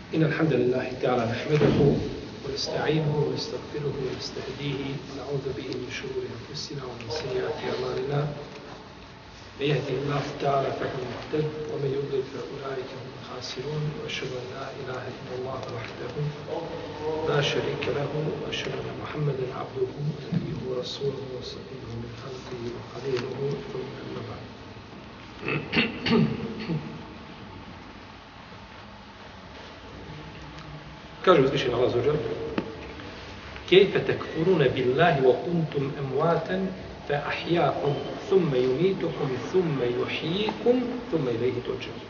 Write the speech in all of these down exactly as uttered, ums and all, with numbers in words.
إن الحمد لله تعالى نحمده ونستعينه ونستغفره ونستهديه ونعوذ به من شرور أنفسنا ومن سيئات أعمالنا من يهده الله تعالى فهو المهتد ومن يضلل فأولئك هم الخاسرون وأشهد أن لا إله إلا الله وحده لا شريك له وأشهد أن محمدا عبده ونبيه ورسوله وصفيه من خلقه وخليله ثم أما بعد. Kaže uzvišeni Allah azza wa jalla: "Kejfe tekfurune billahi wa kuntum amwatan fa ahyaakum thumma yumitukum thumma yuhyikum thumma ilayhi turja'un."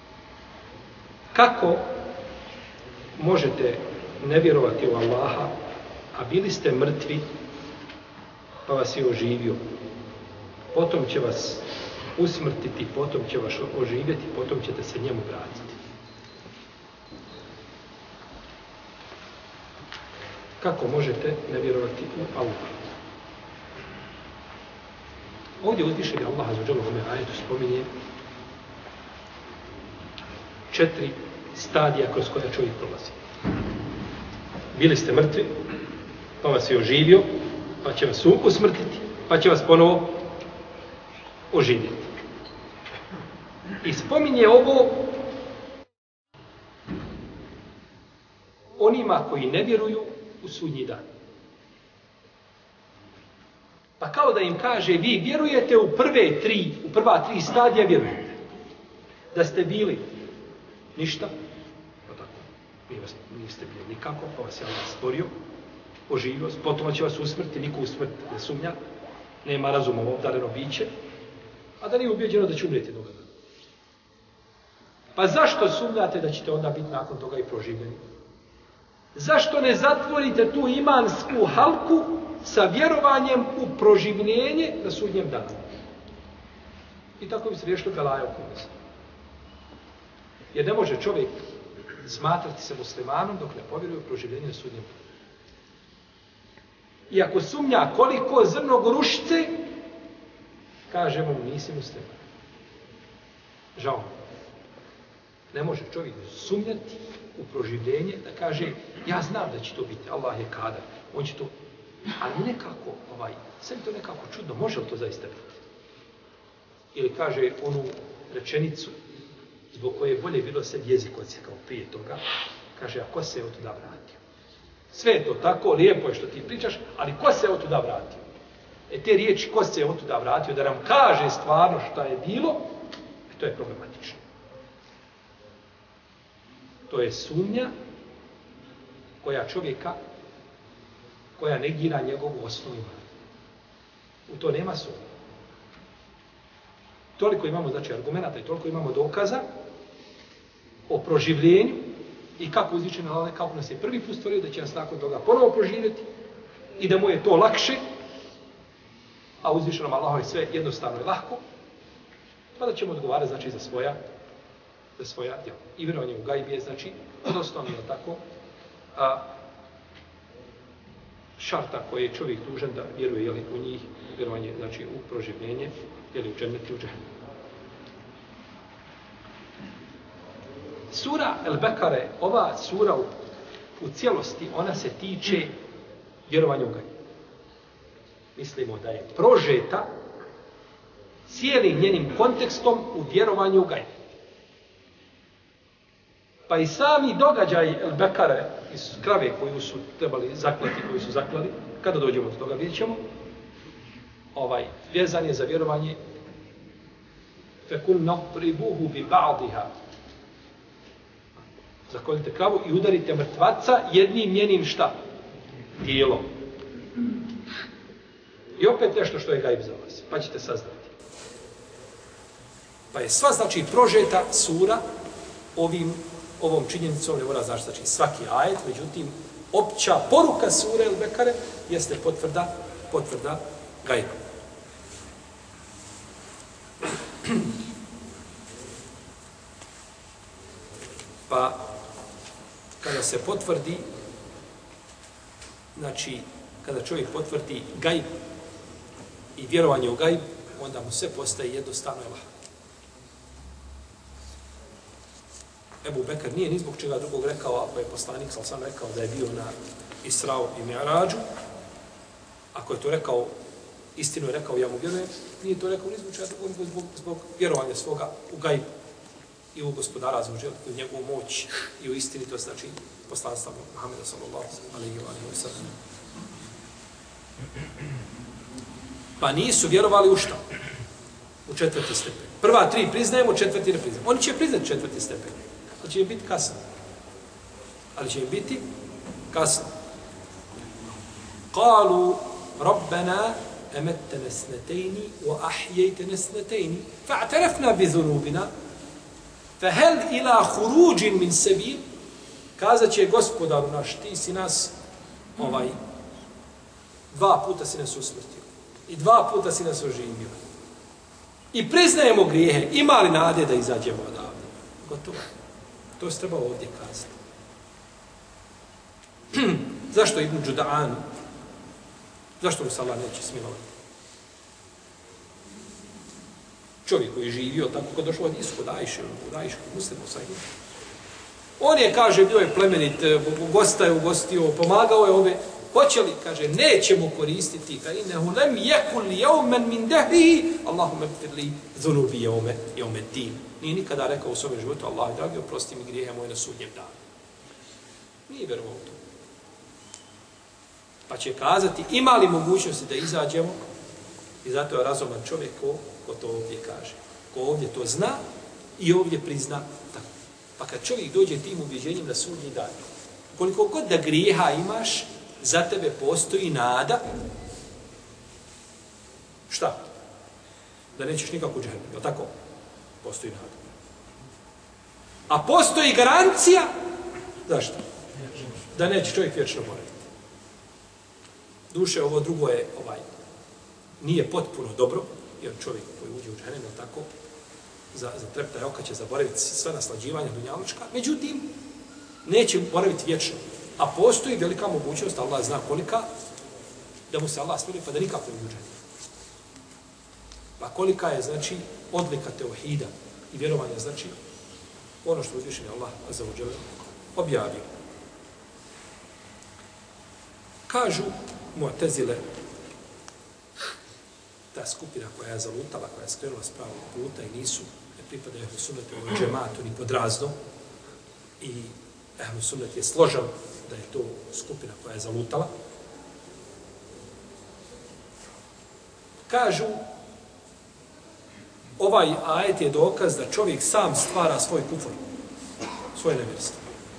Kako možete ne vjerovati u Allaha, a bili ste mrtvi, pa vas je oživio? Potom će vas usmrtiti, potom će vas oživjeti, potom ćete se njemu vratiti. Kako možete ne vjerovati u Allaha? Ovdje uzvišeni Allah azza wa jalla u ovome ajetu spominje četiri stadija kroz koje čovjek prolazi. Bili ste mrtvi, pa vas je oživio, pa će vas usmrtiti, pa će vas ponovo oživjeti. I spominje ovo onima koji ne vjeruju u sudnji dan. Pa kao da im kaže, vi vjerujete u prve tri, u prva tri stadija vjerujete. Da ste bili ništa, pa tako, vi vas niste bili nikako, pa vas je Allah stvorio, oživio, potom će vas usmrti, niko u smrt ne sumnja, nema razumom obdareno biće, a da nije ubeđeno da će umrijeti toga dana. Pa zašto sumnjate da ćete onda biti nakon toga i proživljeni? Zašto ne zatvorite tu imansku halku sa vjerovanjem u proživljenje na sudnjem danu? I tako bi se riješilo belaja oko nas. Jer ne može čovjek smatrati se muslimanom dok ne povjeruje u proživljenje na sudnjem danu. I ako sumnja koliko zrno gorušice, kažemo mu nisi musliman. Žao. Ne može čovjek sumnjati u proživljenje, da kaže, ja znam da će to biti, Allah je kadar, on će to, ali nekako, ovaj, sve to nekako čudno, može li to zaista biti? Ili kaže onu rečenicu, zbog koje je bolje bilo se jezik odsjekao prije toga, kaže, a ko se je od tuda vratio? Sve je to tako, lijepo je što ti pričaš, ali ko se je od tuda vratio? E te riječi, ko se je od tuda vratio, da nam kaže stvarno šta je bilo, e, to je problematično. To je sumnja koja čovjeka, koja negira njegovu osnovu imana. U to nema sumnje. Toliko imamo, znači, argumenata i toliko imamo dokaza o proživljenju i kako uzvičeni Allah, kako nas je prvi put stvorio, da će nas nakon toga ponovo proživjeti i da mu je to lakše, a uzvišenom Allahu je sve jednostavno i lahko, pa da ćemo odgovarati, znači, za svoja za svoja djela. I vjerovanje u gajb je, znači, odnosno, je tako, a, šarta koje je čovjek dužan da vjeruje, jeli, u njih, vjerovanje, znači, u proživljenje, jeli, u džennet i u džehennem. Sura El-Bekare, ova sura u, u cijelosti, ona se tiče vjerovanja u gajb. Mislimo da je prožeta cijelim njenim kontekstom u vjerovanju u gajb. Pa i sami događaj El-Bekare iz krave koju su trebali zaklati, koju su zaklali, kada dođemo do toga, vidjet ćemo, ovaj, vezan je za vjerovanje فَكُلْ نَضْرِبُهُ بِبَعْضِهَا. Zakoljite kravu i udarite mrtvaca jednim njenim šta? Dijelom. I opet nešto što je gajb za vas, pa ćete saznati. Pa je sva, znači, prožeta sura ovim ovom činjenicom, ne mora znači, znači svaki ajet, međutim, opća poruka sure El-Bekare jeste potvrda, potvrda gajba. Pa, kada se potvrdi, znači, kada čovjek potvrdi gajb i vjerovanje u gajb, onda mu sve postaje jednostavno i lahko. Ebu Bekr nije ni zbog čega drugog rekao, ako je poslanik sal sam rekao da je bio na Israu i Mi'rađu, ako je to rekao, istinu je rekao, ja mu vjerujem, nije to rekao ni zbog čega drugog, nego zbog, zbog vjerovanja svoga u gajbu i u gospodara za uđel, i u njegovu moć i u istini, to znači poslanstva Muhammeda sallallahu alejhi ve sellem. Pa nisu vjerovali u šta? U četvrti stepen. Prva tri priznajemo, četvrti ne priznajemo. Oni će priznati četvrti stepen, ali će im biti kasno. Ali će im biti kasno. Kalu, Rabbena, emettene snetejni, wa ahjejtene snetejni, fa'tarafna bi zunubina, fahel ila huruđin min sebil, kazat će gospodaru naš, ti si nas, ovaj, dva puta si nas usmrtio i dva puta si nas oživio. I priznajemo grijehe, ima li nade da izađemo odavde? Gotovo. To se treba ovdje kazati. Zašto Ibn Đuda'an? Zašto mu se Allah neće smilovati? Čovjek koji je živio tako kod došlo od Isu, kod Ajše, kod Ajše, kod Muslima, sajim. On je, kaže, bio je plemenit, gosta je ugostio, pomagao je ove. Hoće li, kaže, nećemo koristiti, ka innehu lem jekul jeumen min dehrihi, Allahume gfirli zunubi jeume, jeume din. Nije nikada rekao u svome životu, Allah, dragi, oprosti mi grijehe moje na sudnjem danu. Nije vjerovao to. Pa će kazati, ima li mogućnosti da izađemo? I zato je razuman čovjek ko, ko to ovdje kaže. Ko ovdje to zna i ovdje prizna tako. Pa kad čovjek dođe tim ubjeđenjem na sudnji dan, koliko god da grijeha imaš, za tebe postoji nada. Šta? Da nećeš nikako u džehennem, je tako? Postoji nada. A postoji garancija, zašto? Da neće čovjek vječno boraviti. Duše, ovo drugo je, ovaj, nije potpuno dobro, jer čovjek koji uđe u džehennem, je tako, za, za treptaj oka će zaboraviti sve naslađivanja dunjalučka, međutim, neće boraviti vječno. A postoji velika mogućnost, Allah zna kolika, da mu se Allah smiluje, pa da nikako ne uđe. Pa kolika je, znači, odlika teuhida i vjerovanja, znači, ono što uzvišen je Allah azza wa dželle objavio. Kažu Mu'tezile, ta skupina koja je zalutala, koja je skrenula s pravog puta i nisu, ne pripadaju ehlu sunnetu u džematu ni pod razno, i ehlu sunnet je složan da je to skupina koja je zalutala. Kažu, ovaj ajet je dokaz da čovjek sam stvara svoj kufr, svoje nevjerstvo.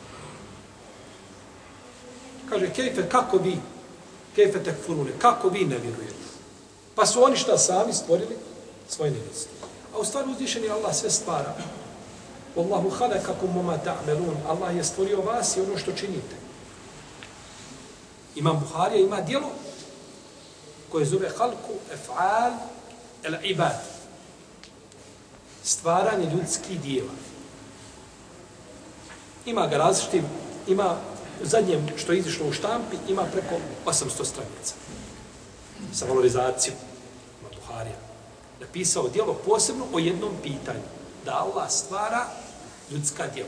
Kaže, kejfe, kako vi, kejfe tekfurune, kako vi ne vjerujete? Pa su oni šta sami stvorili? Svoje nevjerstvo. A u stvari uzvišeni Allah sve stvara. Wallahu khalaqakum wama ta'malun. Allah je stvorio vas i ono što činite. Imam Buharija ima djelo koje zove halku ef'al el-ibad. Stvaranje ljudskih dijela. Ima ga različitim, ima u zadnjem što je izišlo u štampi, ima preko osamsto stranica. Sa valorizacijom. Ima Buharija. Napisao djelo posebno o jednom pitanju. Da Allah stvara ljudska djela.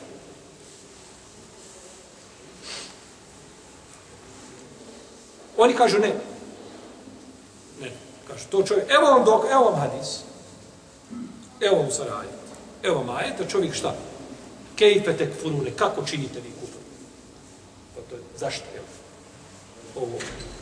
Oni kažu ne. Ne. Kažu to čovjek. Evo vam dok, evo vam hadis. Evo vam sad ajet. Evo vam ajet, a čovjek šta? Kejfe tekfurune. Kako činite vi kufr? Pa to je, zašto je ovo?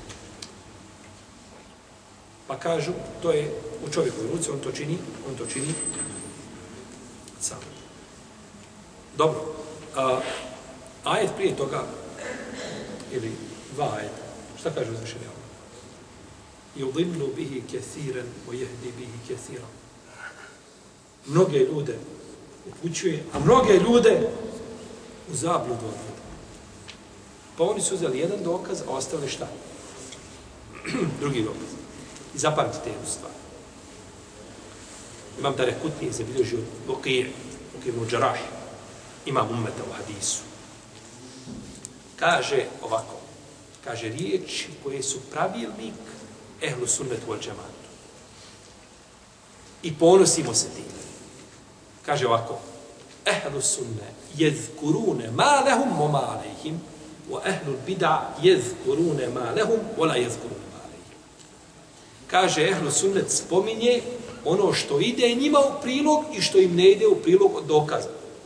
Pa kažu, to je u čovjekovoj ruci, on to čini, on to čini sam. Dobro. A, ajet prije toga, ili dva ajeta, šta kaže uzvišenje Allah? Yudillu bihi kathiran wa yahdi bihi kathiran. Mnoge ljude upućuje, a mnoge ljude u zabludu odvode. Pa oni su uzeli jedan dokaz, a ostavili šta? Drugi dokaz. I zapamtite jednu stvar. Imam da Rekutni zabilježio Bokije, Bokijevnu Džarah, imam ummeta u hadisu. Kaže ovako, kaže riječi koje su pravilnik ehlu sunnetu wal džematu. I ponosimo se tim. Kaže ovako, ehlu sunne jezkurune ma lehum mo ma alejhim, wa ehlu bida jezkurune ma lehum, wa la jezkurune ma alejhim. Kaže, ehlu sunnet spominje ono što ide njima u prilog i što im ne ide u prilog od dokaza.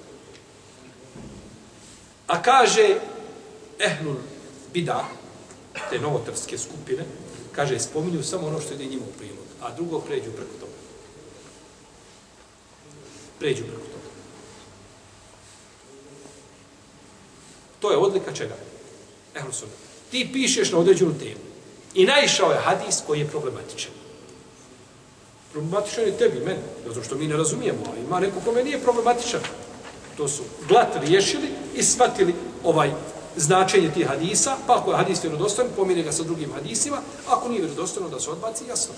A kaže, ehlu bida, te novotarske skupine, kaže, spominju samo ono što ide njima u prilog, a drugo pređu preko toga. Pređu preko toga. To je odlika čega? Ehlu sunnet. Ti pišeš na određenu temu i naišao je hadis koji je problematičan. Problematičan je tebi, meni, zato što mi ne razumijemo, a ima neko kome nije problematičan. To su glat riješili i shvatili ovaj značenje tih hadisa, pa ako je hadis vjerodostojan, pomire ga sa drugim hadisima, ako nije vjerodostojno da se odbaci, jasno.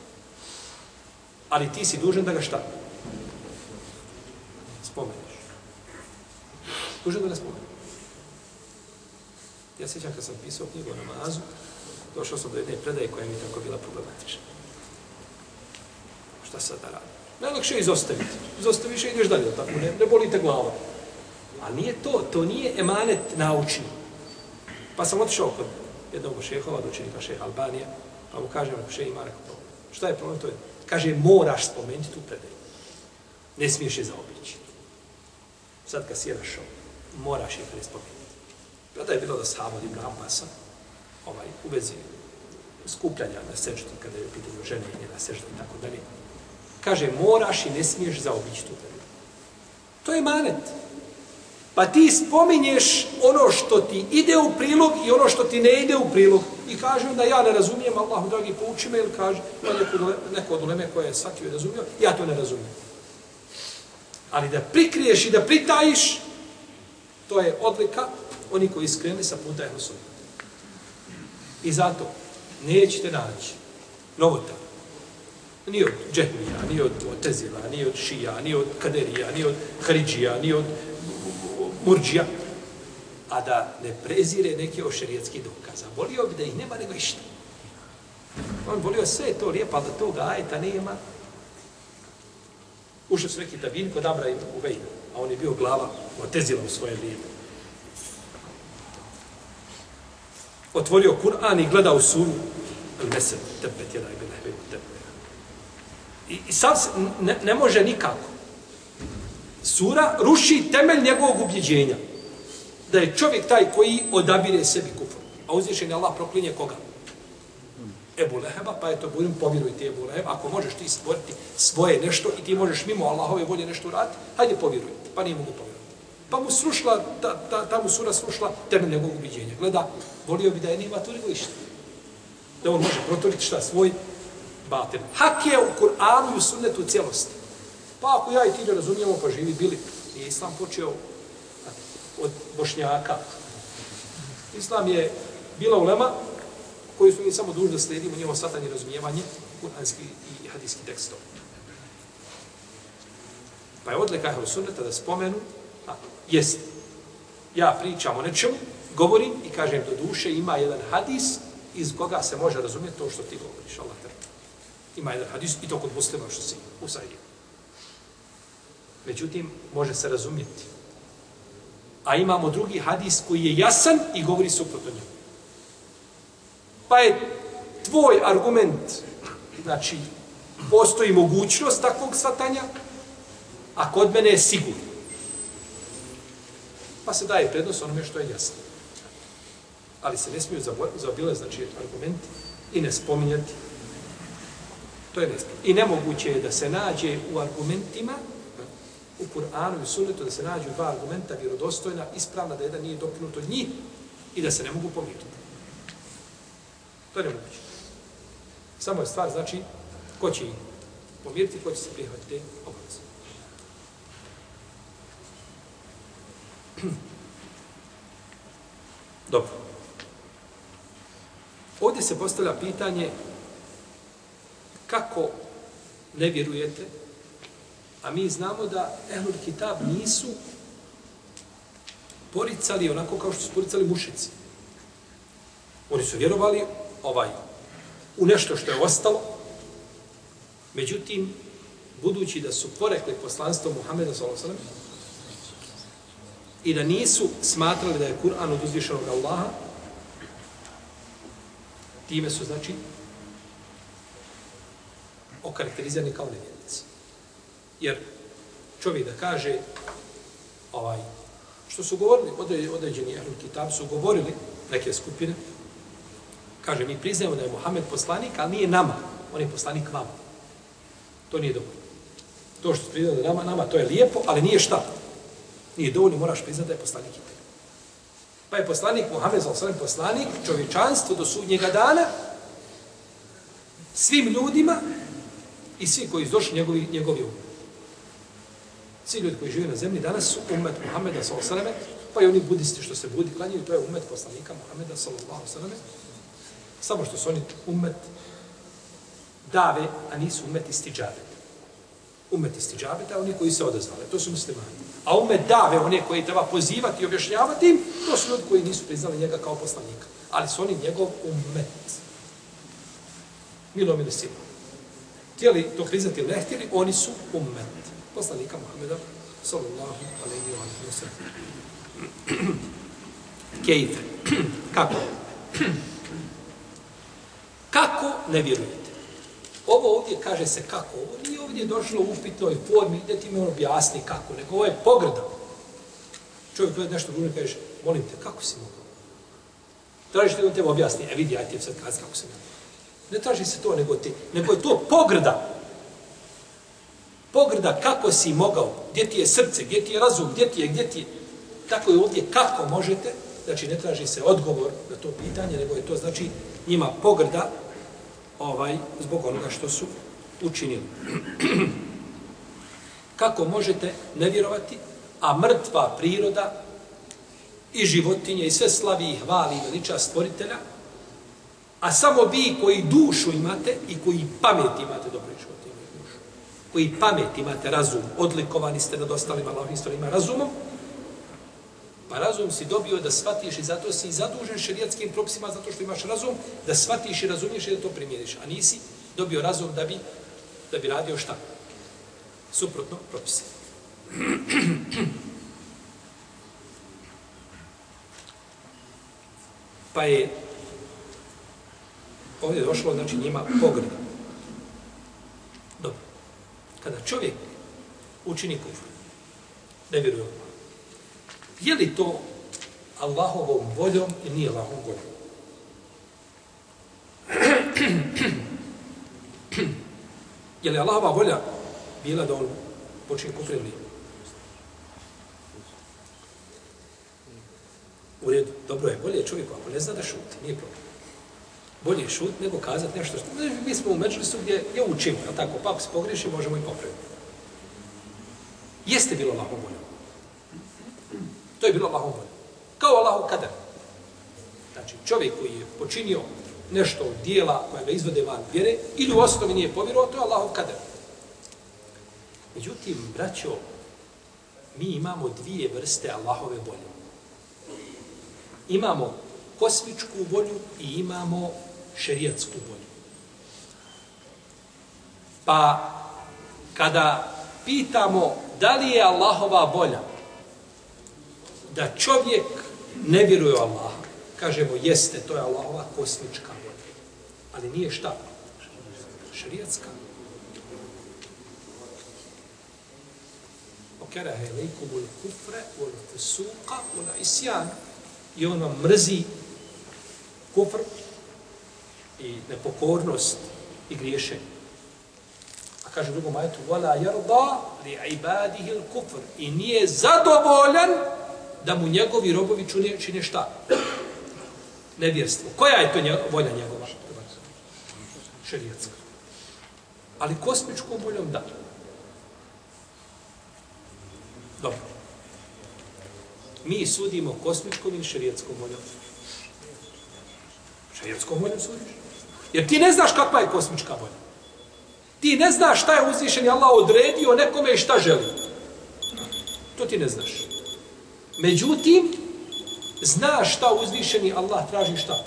Ali ti si dužan da ga šta? Spomeniš. Dužan da ga spomeniš. Ja sjećam kad sam pisao knjigu o namazu, došao sam do jedne predaje koja mi je tako bila problematična. Šta sad da radim? Najlakše je izostaviti. Izostaviš i ideš dalje, tako ne, ne boli te glava. Ali nije to, to nije emanet naučni. Pa sam otišao kod jednog šehova, od učenika šeha Albanija, pa mu kažem, šeha ima neko problem. Šta je problem? To je, kaže, moraš spomenuti tu predaju. Ne smiješ je zaobići. Sad kad si je našao, moraš je kada spomenuti. Kada je bilo da sahaba od Ibn Abbasa, ovaj, u vezi skupljanja na seždu, kada je u pitanju ženjenje na seždu i tako dalje, kaže, moraš i ne smiješ zaobići tu predaju. To je emanet. Pa ti spominješ ono što ti ide u prilog i ono što ti ne ide u prilog. I kažem da ja ne razumijem, Allahu dragi, pouči me, ili kaže, neko od uleme koje je shvatio i razumio, ja to ne razumijem. Ali da prikriješ i da pritajiš, to je odlika oni koji skrenuli sa puta ehlu sunnet. I zato nećete naći novotar. Ni od Džehmija, ni od Tezila, ni od Šija, ni od Kaderija, ni od Haridžija, ni od Murđija, a da ne prezire neke ošerijetskih dokaza. Volio bi da ih nema nego išta. On volio sve to lijepo, ali da toga ajeta nema. Ušao su neki tabin kod Amra i Uvejna, a on je bio glava Mutezila u svoje vrijeme. Otvorio Kur'an i gledao suru Al-Mesed, tepet jedan i bilahve, tepet. I, i sad ne, ne može nikako. Sura ruši temelj njegovog ubjeđenja. Da je čovjek taj koji odabire sebi kufr. A uzvišen je Allah proklinje koga? Ebu Leheba, pa eto, budem povjeruj ti Ebu Leheba. Ako možeš ti stvoriti svoje nešto i ti možeš mimo Allahove volje nešto uraditi, hajde povjeruj. Pa nije mogu povjerovati. Pa mu srušla, ta, ta, ta mu sura srušla temelj njegovog ubjeđenja. Gleda, volio bi da je nima tu nego išta. Da on može protoriti šta svoj batin. Hak je u Kur'anu i u sunnetu u cijelosti. Pa ako ja i ti ne razumijemo, pa živi bili. Nije Islam počeo od Bošnjaka. Islam je bila ulema koji su mi samo dužni da slijedimo njevo shvatanje i razumijevanje kuranskih i hadijskih tekstova. Pa je odlika ehlu sunneta da spomenu, a, jest, ja pričam o nečemu, govorim i kažem do duše ima jedan hadis iz koga se može razumjeti to što ti govoriš. Allah te. Ima jedan hadis i to kod muslima što si u Sahiju. Međutim, može se razumjeti. A imamo drugi hadis koji je jasan i govori suprotno njemu. Pa je tvoj argument, znači, postoji mogućnost takvog shvatanja, a kod mene je sigurno. Pa se daje prednost onome što je jasno. Ali se ne smiju zaobilaziti, znači, argumenti i ne spominjati. To je nespravo. I nemoguće je da se nađe u argumentima u Kur'anu i sunnetu da se nađu dva argumenta vjerodostojna, ispravna, da jedan nije dokinut od njih i da se ne mogu pomiriti. To je nemoguće. Samo je stvar, znači, ko će ih pomiriti, ko će se prihvatiti te obaveze. Dobro. Ovdje se postavlja pitanje kako ne vjerujete, a mi znamo da Ehlul Kitab nisu poricali onako kao što su poricali mušici. Oni su vjerovali ovaj, u nešto što je ostalo, međutim, budući da su porekli poslanstvo Muhammeda sallallahu alejhi ve sellem, i da nisu smatrali da je Kur'an od uzvišenog Allaha, time su, znači, okarakterizirani kao nevjernici. Jer čovjek da kaže, ovaj, što su govorili, određeni Ahlul Kitab su govorili, neke skupine, kaže, mi priznajemo da je Muhammed poslanik, ali nije nama, on je poslanik vama. To nije dobro. To što priznaju da nama, nama, to je lijepo, ali nije šta. Nije dovoljno, moraš priznati da je poslanik i tebi. Pa je poslanik, Muhammed sallallahu alejhi ve sellem poslanik, čovječanstvo do sudnjega dana, svim ljudima i svi koji su došli njegovi, njegovi ummet. Svi ljudi koji žive na zemlji danas su ummet Muhammeda sallallahu alejhi ve sellem, pa i oni budisti što se budi klanjaju, to je ummet poslanika Muhammeda sallallahu alejhi ve sellem. Samo što su oni ummet dave, a nisu ummet istidžabe. Ummet istidžabe, da oni koji se odazvale, to su muslimani. A ummet dave, one koji treba pozivati i objašnjavati im, to su ljudi koji nisu priznali njega kao poslanika. Ali su oni njegov ummet. Milom ili silom. Htjeli to priznati ili ne htjeli, oni su ummet. Poslanika Muhammeda, sallallahu alejhi ve sellem. Kejfe. Kako? Kako ne vjerujete? Ovo ovdje kaže se kako. Ovo nije ovdje došlo u upitnoj formi, gdje ti mi on objasni kako, nego ovo je pogrda. Čovjek gleda nešto drugo i kaže, molim te, kako si mogao? Tražiš da on tebe objasni, e vidi, aj ti sad kazi kako sam ja. Ne traži se to, nego, ti, nego je to pogrda. Pogrda kako si mogao, gdje ti je srce, gdje ti je razum, gdje ti je, gdje ti je. Tako je ovdje kako možete, znači ne traži se odgovor na to pitanje, nego je to znači njima pogrda ovaj, zbog onoga što su učinili. Kako možete ne vjerovati, a mrtva priroda i životinje i sve slavi i hvali i veliča stvoritelja, a samo vi koji dušu imate i koji pamet imate, dobro i život imate dušu, koji pamet imate, razum, odlikovani ste nad ostalima Allahovim stvarima razumom, pa razum si dobio da shvatiš i zato si zadužen šerijatskim propisima, zato što imaš razum, da shvatiš i razumiješ i da to primjeriš. A nisi dobio razum da bi, da bi radio šta? Suprotno propise. Pa je ovdje došlo, znači njima pogrda. Dobro. Kada čovjek učini kufr, ne vjeruje u Allah, je li to Allahovom voljom i nije Allahovom voljom? Je li Allahova volja bila da on počne kufr ili nije? U redu, dobro je, bolje je čovjeku, ako ne zna da šuti, nije problem. Bolje je šut nego kazati nešto što... Mi smo u međlisu gdje je učimo, je tako? Pa ako se pogriješi, možemo i popraviti. Jeste bilo Allahovom voljom. To je bilo Allahom voljom. Kao Allahov kader. Znači, čovjek koji je počinio nešto od dijela koja ga izvode van vjere, ili u osnovi nije povjerovao, to je Allahov kader. Međutim, braćo, mi imamo dvije vrste Allahove volje. Imamo kosmičku volju i imamo šerijatsku volju. Pa, kada pitamo da li je Allahova volja da čovjek ne vjeruje u Allaha, kažemo jeste, to je Allahova kosmička volja. Ali nije šta? Šerijatska. Okerahe lejkum ul kufre ul fusuqa ul isjan. I on vam mrzi kufr i nepokornost i griješenje. A kaže u drugom ajetu وَلَا يَرْضَى لِعِبَادِهِ الْكُفْرِ i nije zadovoljan da mu njegovi robovi čine, čine šta? Nevjerstvo. Koja je to nje, volja njegova? Šerijatska. Ali kosmičkom voljom da. Dobro. Mi sudimo kosmičkom ili šerijatskom voljom? Šerijatskom voljom sudiš. Jer ti ne znaš kakva je kosmička volja. Ti ne znaš šta je uzvišeni Allah odredio nekome i šta želi. To ti ne znaš. Međutim, znaš šta uzvišeni Allah traži šta?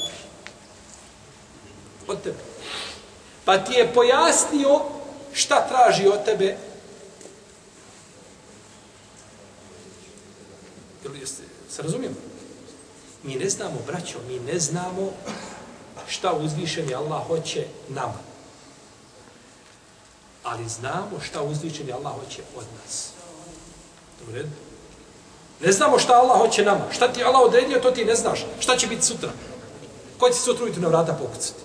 Od tebe. Pa ti je pojasnio šta traži od tebe. Jeste, se razumijemo? Mi ne znamo, braćo, mi ne znamo šta uzvišeni Allah hoće nama. Ali znamo šta uzvišeni Allah hoće od nas. U redu? Ne znamo šta Allah hoće nama. Šta ti Allah odredio, to ti ne znaš. Šta će biti sutra? Ko će sutra ujutro na vrata pokucati?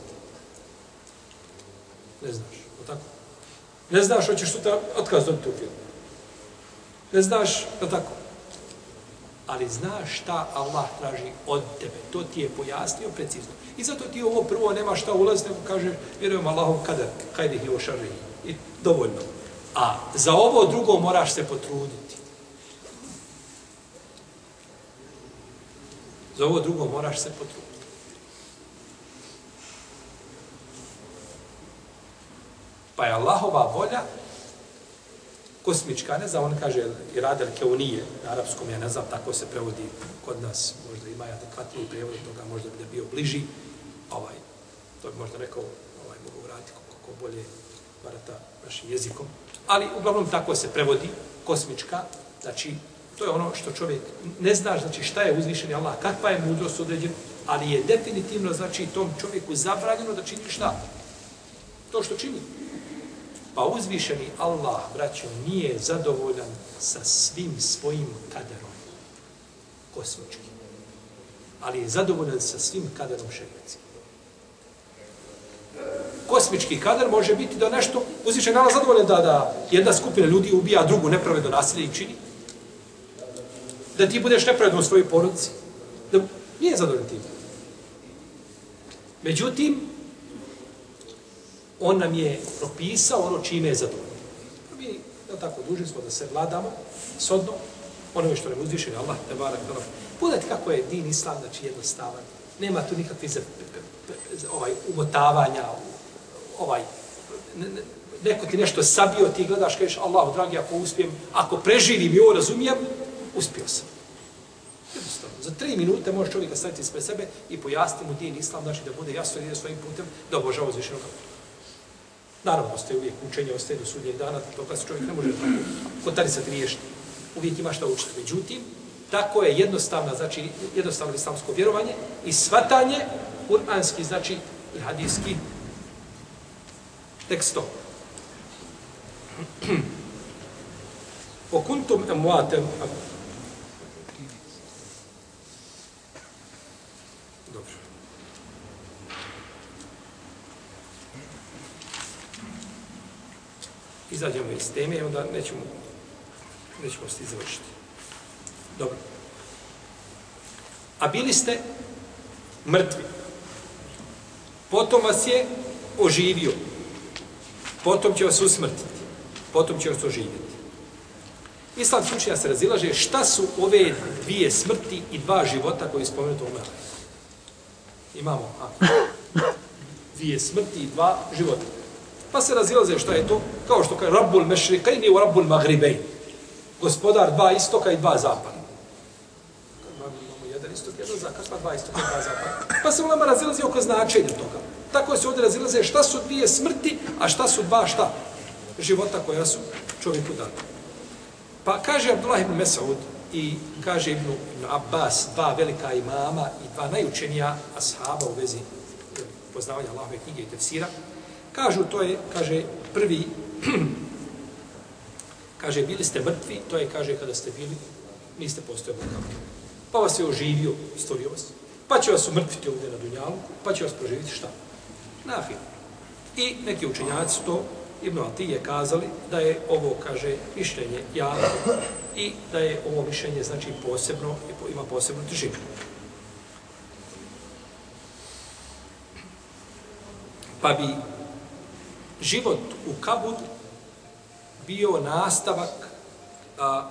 Ne znaš. O tako? Ne znaš, hoćeš sutra otkaz dobiti u filmu. Ne znaš, o tako? Ali znaš šta Allah traži od tebe. To ti je pojasnio precizno. I zato ti ovo prvo nema šta ulaziti, nego kažeš, vjerujem Allahov kadar, hajde hi o šarri. I dovoljno. A za ovo drugo moraš se potruditi. Za ovo drugo moraš se potruditi. Pa je Allahova volja kosmička, ne znam, on kaže irade keunije, na arapskom, ja ne znam, tako se prevodi kod nas, možda ima adekvatniji prevod toga, možda bi da bio bliži, ovaj, to bi možda rekao, ovaj, mogu vratiti kako bolje varata našim jezikom, ali uglavnom tako se prevodi, kosmička, znači, to je ono što čovjek ne zna, znači šta je uzvišeni Allah, kakva je mudrost određena, ali je definitivno, znači, tom čovjeku zabranjeno da čini šta? To što čini. Pa uzvišeni Allah, braćo, nije zadovoljan sa svim svojim kaderom kosmičkim, ali je zadovoljan sa svim kaderom šerijetskim. Kosmički kader može biti da nešto, uzvišeni Allah zadovoljan da, da jedna skupina ljudi ubija drugu nepravedno nasilje i čini, da ti budeš nepravedno u svojoj porodici, da nije zadovoljan tim. Međutim, on nam je propisao ono čime je zadovoljno. Mi, da tako, dužni smo da se vladamo sodno, onome što nam uzvišeni Allah, te barak, pogledajte kako je din islam, znači jednostavan. Nema tu nikakvih ovaj, umotavanja, ovaj, neko ti nešto sabio, ti gledaš, kažeš, Allahu, dragi, ako uspijem, ako preživim i ovo razumijem, uspio sam. Jednostavno. Za tri minute može čovjeka staviti ispred sebe i pojasniti mu din islam, znači da bude jasno i ide svojim putem, da obožava uzvišenog Allah. Naravno, ostaje uvijek učenje, ostaje do sudnjeg dana, toga se čovjek ne može kotarisati riješiti. Uvijek ima šta učiti. Međutim, tako je jednostavna, znači jednostavno islamsko vjerovanje i shvatanje kuranski, znači i hadijski tekstov. O kuntum emuatem... Dobro. Izađemo iz teme i onda nećemo, nećemo se završiti. Dobro. A bili ste mrtvi. Potom vas je oživio. Potom će vas usmrtiti. Potom će vas oživjeti. Islamski učenja se razilaže šta su ove dvije smrti i dva života koji spomenuto umrli. Imamo a, dvije smrti i dva života. Pa se razilaze šta je to, kao što kaže Rabbul Mešrikajni u Rabbul Magribejn. Gospodar dva istoka i dva zapada. Imamo jedan istok, jedan zapad, pa dva istoka i dva zapada. Pa se ulema razilaze oko značenja toga. Tako se ovdje razilaze šta su dvije smrti, a šta su dva šta? Života koja su čovjeku dati. Pa kaže Abdullah ibn Mesaud i kaže ibn, ibn Abbas, dva velika imama i dva najučenija ashaba u vezi poznavanja Allahove knjige i tefsira, kažu, to je, kaže, prvi, kaže, bili ste mrtvi, to je, kaže, kada ste bili, niste postojali u kaburu. Pa vas je oživio, stvorio vas, pa će vas umrtviti ovdje na dunjalu, pa će vas proživiti šta? Na ahiru. I neki učenjaci to, Ibn Atije, kazali da je ovo, kaže, mišljenje javno i da je ovo mišljenje, znači, posebno, ima posebnu težinu. Pa bi život u kaburu bio nastavak a,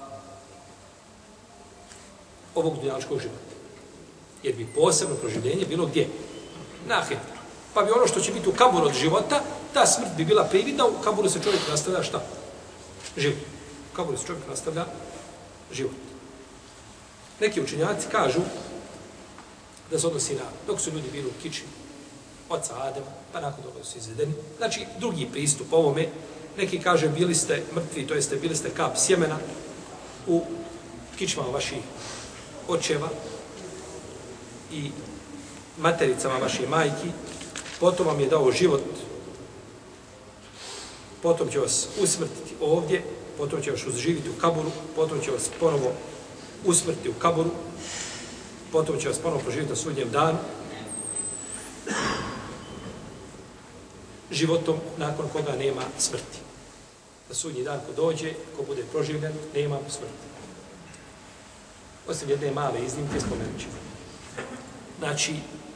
ovog dunjalučkog života. Jer bi posebno proživljenje bilo gdje? Na ahiretu. Pa bi ono što će biti u kaburu od života, ta smrt bi bila prividna, u kaburu se čovjek nastavlja šta? Život. U kaburu se čovjek nastavlja život. Neki učenjaci kažu da se odnosi na, dok su ljudi bili u kiči, oca Adema, pa nakon toga su izvedeni. Znači, drugi pristup ovome, neki kaže, bili ste mrtvi, to jeste, bili ste kap sjemena u kičmama vaših očeva i matericama vaših majki, potom vam je dao život, potom će vas usmrtiti ovdje, potom će vas uživiti u kaburu, potom će vas ponovo usmrtiti u kaburu, potom će vas ponovo proživiti na sudnjem danu, životom nakon koga nema smrti. Na sudnji dan ko dođe, ko bude proživljen, nema smrti. Osim jedne male iznimke spomenut ćemo. Znači,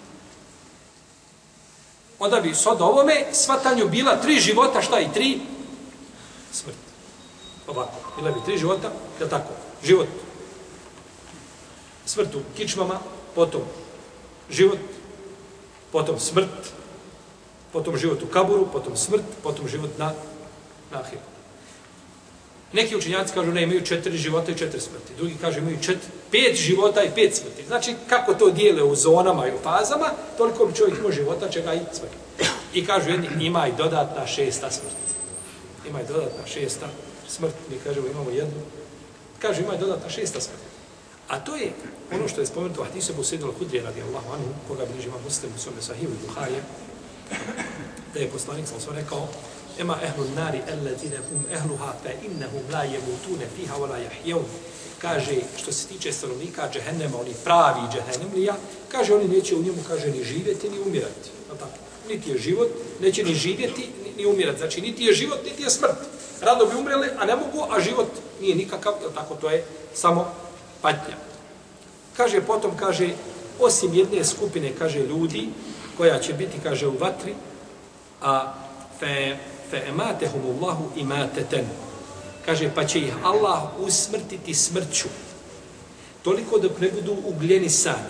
onda bi s od ovome svatanju bila tri života, šta i tri? Smrt. Ovako, bila bi tri života, je tako? Život. Smrt u kičmama, potom život, potom smrt, potom život u kaburu, potom smrt, potom život na, na ahiru. Neki učenjaci kažu ne, imaju četiri života i četiri smrti. Drugi kažu imaju četiri, pet života i pet smrti. Znači, kako to dijele u zonama i u fazama, toliko bi čovjek imao života, čega i smrti. I kažu jedni, ima i dodatna šesta smrt. Ima i dodatna šesta smrt. Mi kažemo, imamo jednu. Kažu, ima i dodatna šesta smrt. A to je ono što je spomenuto u hadisu Ebu Sejid al-Hudrija radijallahu anhu, koga bilježi imam Muslim u svome sahihu i Buharije, da je poslanik sam sve rekao, ema ehlu nari allazine hum ehluha fa innahum la yamutuna fiha wa la yahyaun. Kaže, što se tiče stanovnika džehennema, oni pravi džehennemlija, kaže, oni neće u njemu, kaže, ni živjeti, ni umirati. Tako, niti je život, neće ni živjeti, ni, ni umirati. Znači, niti je život, niti je smrt. Rado bi umreli, a ne mogu, a život nije nikakav, tako to je samo patnja. Kaže, potom, kaže, osim jedne skupine, kaže, ljudi, koja će biti, kaže, u vatri, a fe, fe ematehumullahu imateten. Kaže, pa će ih Allah usmrtiti smrću. Toliko dok ne budu ugljenisani.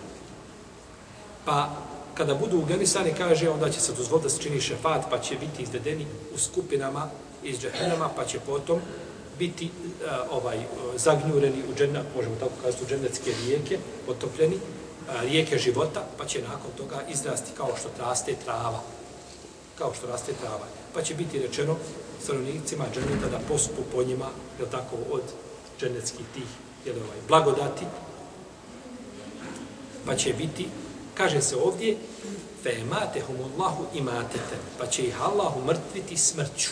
Pa, kada budu ugljenisani, kaže, onda će se dozvoliti da se čini šefat, pa će biti izvedeni u skupinama iz džehennema, pa će potom biti uh, ovaj, uh, zagnjureni u džennet, možemo tako kazati, u džennetske rijeke, potopljeni, uh, rijeke života, pa će nakon toga izrasti kao što raste trava. Kao što raste trava. Pa će biti rečeno stanovnicima dženneta da pospu po njima, jel tako, od džennetskih tih, jel ovaj, blagodati. Pa će biti, kaže se ovdje, fe ematehumullahu imatete, pa će ih Allah umrtviti smrću.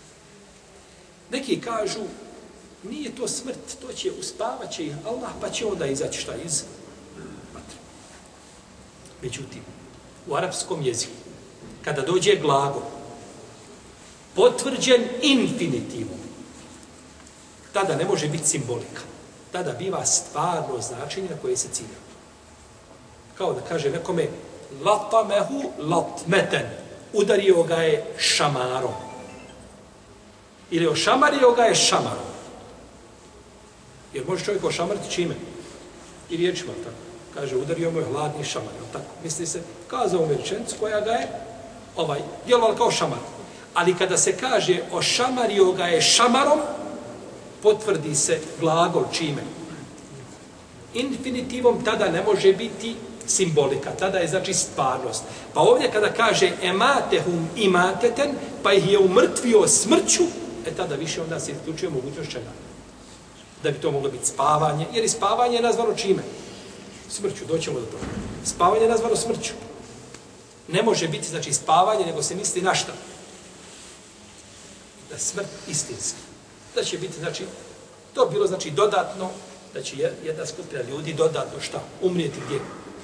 Neki kažu, nije to smrt, to će uspavat će ih Allah, pa će onda izaći šta iz vatre. Međutim, u arapskom jeziku, kada dođe glagol, potvrđen infinitivom, tada ne može biti simbolika. Tada biva stvarno značenje na koje se cilja. Kao da kaže nekome, latamehu latmeten, udario ga je šamarom. Ili ošamario ga je šamarom. Jer može čovjek ošamariti čime? I riječima, tako. Kaže, udario mu je hladni šamar, tako. Misli se, kazao mu rečenicu koja ga je ovaj, djelovala kao šamar. Ali kada se kaže ošamario ga je šamarom, potvrdi se glagol čime? Infinitivom tada ne može biti simbolika, tada je znači stvarnost. Pa ovdje kada kaže ematehum imateten, pa ih je umrtvio smrću, e tada više onda se isključuje mogućnost čega? Da bi to moglo biti spavanje, jer i spavanje je nazvano čime? Smrću, doćemo do toga. Spavanje je nazvano smrću. Ne može biti, znači, spavanje, nego se misli na šta? Da smrt istinski. Da će biti, znači, to bilo, znači, dodatno, da će jedna skupina ljudi dodatno šta? Umrijeti gdje?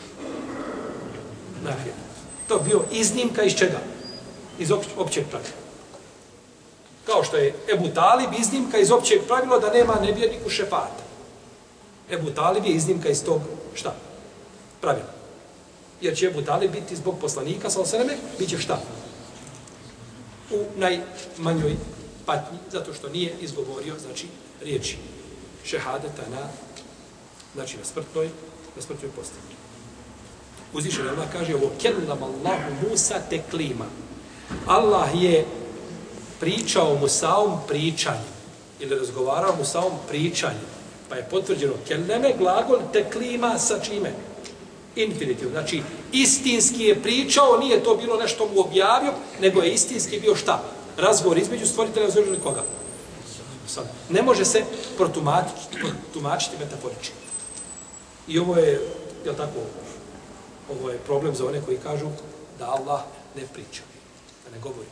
Na ahiretu. To bio iznimka iz čega? Iz općeg pravila. Kao što je Ebu Talib iznimka iz općeg pravila da nema nevjerniku šefata. Ebu Talib je iznimka iz tog šta? Pravila. Jer će Ebu Talib biti zbog poslanika, sa osaneme, bit će šta? U najmanjoj patnji, zato što nije izgovorio, znači, riječi šehadeta na, znači, na smrtnoj, na smrtnoj postavlji. Uzvišen Allah kaže, ovo kellam Allahu Musa teklima. Allah je pričao Musaom pričanjem, ili razgovarao Musaom pričanjem, pa je potvrđeno kelleme, glagol teklima sa čime? Infinitiv. Znači, istinski je pričao, nije to bilo nešto mu objavio, nego je istinski bio šta? Razgovor između stvoritelja između koga? Ne može se protumačiti, protumačiti metaforički. I ovo je, jel tako, ovo je problem za one koji kažu da Allah ne priča, da ne govori.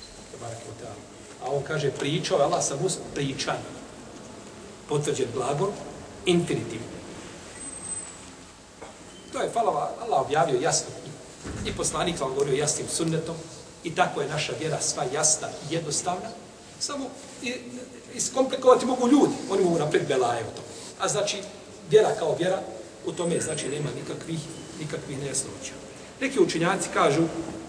A on kaže pričao, Allah sa Musa pričan. Potvrđen glagol, infinitiv. To je, hvala Allah objavio jasno. I poslanik vam govorio jasnim sunnetom. I tako je naša vjera sva jasna i jednostavna. Samo iskomplikovati mogu ljudi. Oni mogu naprijed belaje u tome. A znači, vjera kao vjera, u tome znači nema nikakvih, nikakvih nejasnoća. Neki učenjaci kažu,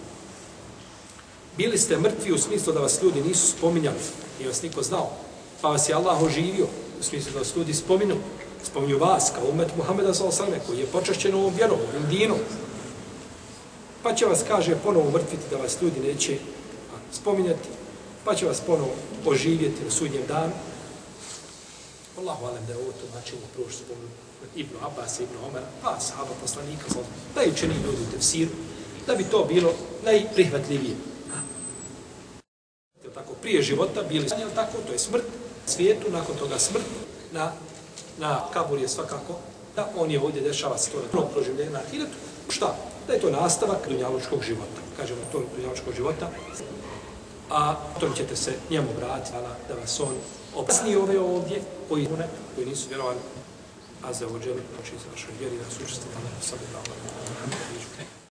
bili ste mrtvi u smislu da vas ljudi nisu spominjali, nije vas niko znao, pa vas je Allah oživio, u smislu da vas ljudi spominu, spominju vas kao umet Muhameda sallallahu alejhi ve sellem koji je počašćen ovom vjerom, ovim dinom. Pa će vas, kaže, ponovo mrtviti da vas ljudi neće spominjati, pa će vas ponovo oživjeti na sudnjem danu. Allahu alem da je ovo tumačilo prvo što spomenu Ibn Abbas, Ibn Omara, pa sahaba poslanika, da i učeni ljudi u tefsiru, da bi to bilo najprihvatljivije. Tako, prije života bili sanjali tako, to je smrt svijetu, nakon toga smrt na, na kabur je svakako, da on je ovdje dešava se to na tom proživljenju na ahiretu. Šta? Da je to nastavak dunjalučkog života. Kažemo to dunjalučkog života, a potom ćete se njemu vratiti da vas on objasni ove ovdje koji, koji nisu vjerovali, a za ođeli, znači za vašoj vjeri da su učestvovali na sabu